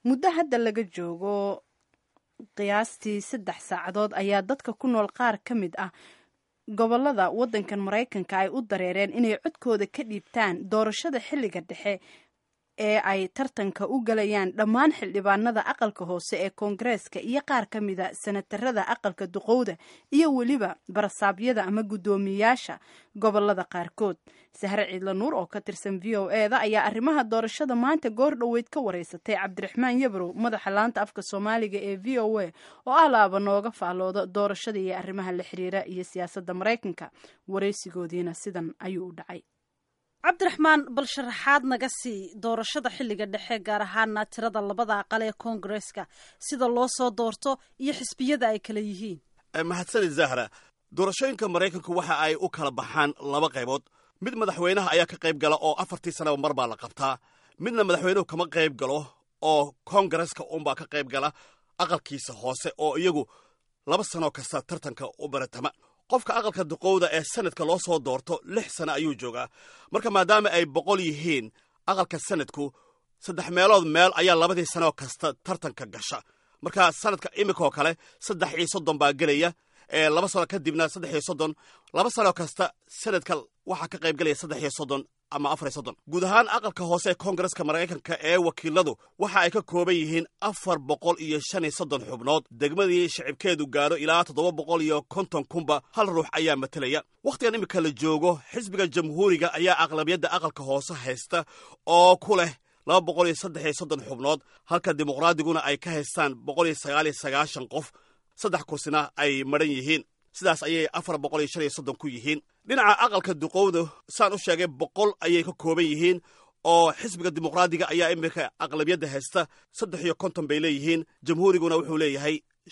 muddo hadda laga joogo qiyaastii 3 saacadood ayaa dadka ku nool qaar ka mid ah gobolada waddankan Mareykanka ay u dareereen inay codkooda ka dhiibtaan doorashada xilliga dhexe ee ay tartanka u galayaan dhammaan xildhibaanada aqalka hoose ee Koongareeska iyo qaar ka mid ah senatarada aqalka duqowda iyo waliba barasaabyada ama gudoomiyaasha gobolada qaarkood. Sahar Ciidla Nuur oo ka tirsan VOA-da ayaa arrimaha doorashada maanta goor dhaweyd ka wareysatay Cabdiraxmaan Yabrow, madaxa laanta afka Soomaaliga ee VOA, oo alaaba nooga faalooda doorashada iyo arrimaha la xiriira iyo siyaasadda Mareykanka. Wareysigoodiina sidan ayuu u dhacay. cabdiraxmaan bal sharaxaad naga sii doorashada xilliga dhexe gaar ahaana tirada labada aqal ee Koongareeska sida loo soo doorto iyo xisbiyada ay kala yihiin. mahadsanid Zahra. doorashooyinka Mareykanku waxa ay u kala baxaan laba qaybood. mid madaxweynaha ayaa ka qayb gala oo 4 sano mar baa la qabtaa, midna madaxweynuhu kama qayb galo oo Koongareeska unbaa ka qayb gala aqalkiisa hoose oo iyagu 2 sano kasta tartanka u baratama. qofka aqalka duqowda ee sanadka loo soo doorto 6 sano ayuu joogaa. marka maadaama ay 100 yihiin aqalka sanadku 3 meelood meel ayaa 2 sano kasta tartanka gasha. marka sanadka imikoo kale 30 baa gelaya, 2 sano kadibna 30. 2 sano kasta sanadka waxaa ka qayb galaya 30 ama 40. guud ahaan aqalka hoose ee Koongareeska Mareykanka ee wakiiladu waxa ay ka kooban yihiin 435 xubnood. degmadii shacibkeedu gaaro ilaa 750 kunba hal ruux ayaa matalaya. waqtigan imika la joogo xisbiga jamhuuriga ayaa aqlabiyadda aqalka hoose haysta oo ku leh 233 xubnood, halka dimuqraadiguna ay ka haystaan 199 qof. 3 kursina ay maran yihiin. sidaas ayay 435 ku yihiin. dhinaca aqalka duqowda saan u sheegay 100 ayay ka kooban yihiin oo xisbiga dimuqraadiga ayaa imika aqlabiyadda haysta 53 bay leeyihiin. jamhuuriguna wuxuu leeyahay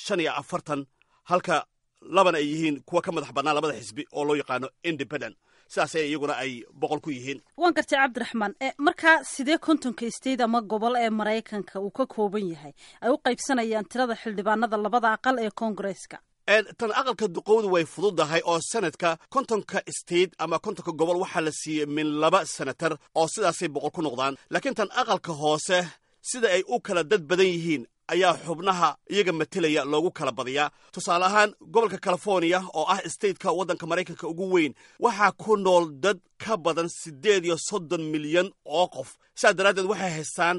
45, halka labana ay yihiin kuwa ka madax bannaan labada xisbi oo loo yaqaano independent. sidaas iyaguna ay 100 ku yihiin. waan gartay cabdiraxmaan, markaa sidee kontonka state ama gobol ee Mareykanka uu ka kooban yahay ay u qaybsanayaan tirada xildhibaanada labada aqal ee Koongareeska? tan aqalka duqowdu way fududahay oo sanadka 50 state ama 50 gobol waxaa la siiyey min 2 senatar oo sidaasay 100 ku noqdaan. laakiin tan aqalka hoose sida ay u kala dad badan yihiin ayaa xubnaha iyaga matelaya loogu kala badiyaa. tusaale ahaan gobolka California oo ah stateka waddanka Mareykanka ugu weyn waxaa ku nool dad ka badan 38 milyan oo qof. sidaa daraaddeed waxay haystaan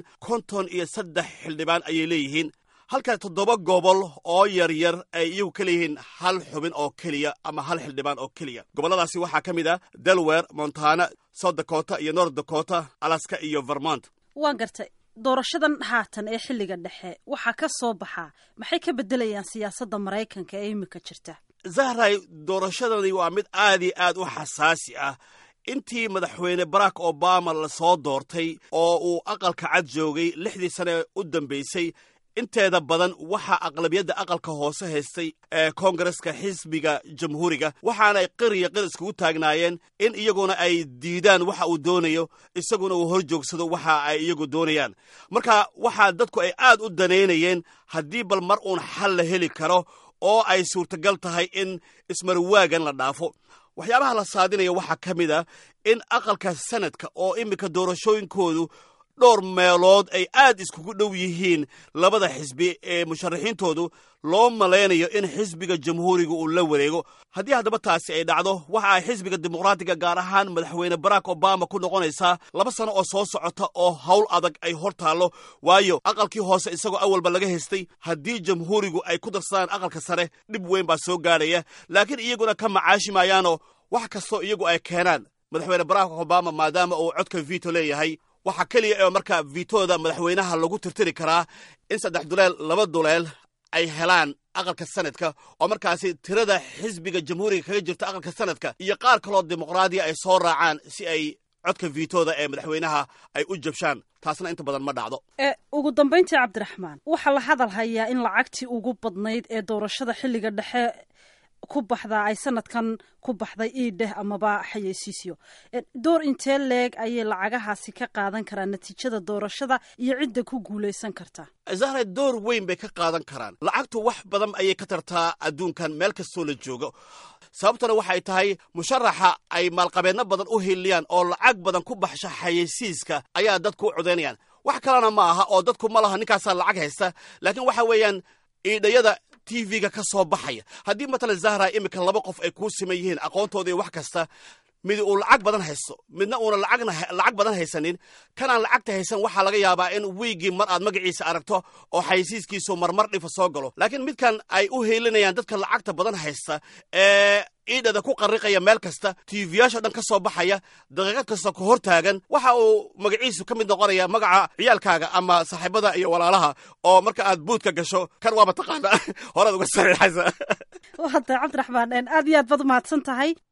53 xildhibaan ayay leeyihiin, halka 7 gobol oo yaryar ay iyagu ka leeyihiin hal xubin oo keliya ama hal xildhibaan oo keliya. gobolladaasi waxaa ka mid ah Delaware, Montana, South Dakota iyo North Dakota, Alaska iyo Vermont. waan gartay. doorashadan haatan ee xilliga dhexe waxaa ka soo baxaa maxay ka beddelayaan siyaasadda Mareykanka ee imika jirta? Zahray, doorashadani waa mid aad iyo aad u xasaasi ah. intii madaxweyne Barack Obama la soo doortay oo uu aqalka cad joogay 6 sano u dambeysay, inteeda badan waxaa aqlabiyadda aqalka hoose haystay ee Koongareeska xisbiga jamhuuriga, waxaanay qir iskugu taagnaayeen in iyaguna ay diidaan waxa uu doonayo, isaguna uu hor joogsado waxa ay iyagu doonayaan. marka waxaa dadku ay aad u daneynayeen haddii bal mar uun xal la heli karo oo ay suurtagal tahay in ismarwaagan la dhaafo. waxyaabaha la saadinaya waxaa ka mid ah in aqalka sanadka oo imika doorashooyinkoodu dhowr meelood ay aad iskugu dhow yihiin labada xisbi ee musharaxiintoodu, loo malaynayo in xisbiga jamhuuriga uu la wareego. haddii haddaba taasi ay dhacdo waxa ay xisbiga dimuqraadiga gaar ahaan madaxweyne Barack Obama ku noqonaysaa 2 sano oo soo socota oo hawl adag ay hor taallo, waayo aqalkii hoose isagoo awalba laga haystay. haddii jamhuurigu ay ku darsadaan aqalka sare dhib weyn baa soo gaaraya, laakiin iyaguna ka macaashi maayaanoo wax kastoo iyagu ay keenaan madaxweyne Barack Obama maadaama uu codka veto leeyahay. waxaa keliya ee markaa vitooda madaxweynaha lagu tirtiri karaa in 3 duleel 2 duleel ay helaan aqalka sanadka, oo markaasi tirada xisbiga jamhuuriga kaga jirta aqalka sanadka iyo qaar kaloo dimuqraadiya ay soo raacaan si ay codka vitooda ee madaxweynaha ay u jabshaan. taasna inta badan ma dhacdo. ugu dambayntii cabdiraxmaan, waxaa la hadal hayaa in lacagtii ugu badnayd ee doorashada xilliga dhexe ku baxda ay sanadkan ku baxday iidheh amaba xayeysiisyo. door intee leeg ayay lacagahaasi ka qaadan karaan natiijada doorashada iyo cidda ku guulaysan karta? Zahra, door weyn bay ka qaadan karaan. lacagtu wax badan ayay ka tartaa adduunkan meel kastoo la joogo. sababtuna waxay tahay musharaxa ay maalqabeedno badan u heliyaan oo lacag badan ku baxsha xayeysiiska ayaa dadku u codeynayaan. wax kalena ma aha oo dadku ma laha ninkaasaa lacag haysta laakiin waxa weeyaan iidhayada tv-ga ka soo baxaya haddii matalan zahra imika 2 qof ay kuu siman yihiin aqoontooda iyo wax kasta mid uu lacag badan haysto midna uuna lacag badan haysanin kanaan lacagta haysan waxaa laga yaabaa in wiigii mar aad magaciisa aragto oo xaysiiskiisu marmar dhifa soo galo laakiin midkan ay u heelinayaan dadka lacagta badan haysta ee iidhada ku qarriqaya meel kasta tv-yaasha dhan ka soo baxaya daqiiqad kasta ku hor taagan waxa uu magaciisu ka mid noqonaya magaca ciyaalkaaga ama saaxiibada iyo walaalaha oo marka aad buudka gasho kan waaba taqaana horaad uga sareexaysa wahada cabdiraxmaan aad iyo aad baad umahadsan tahay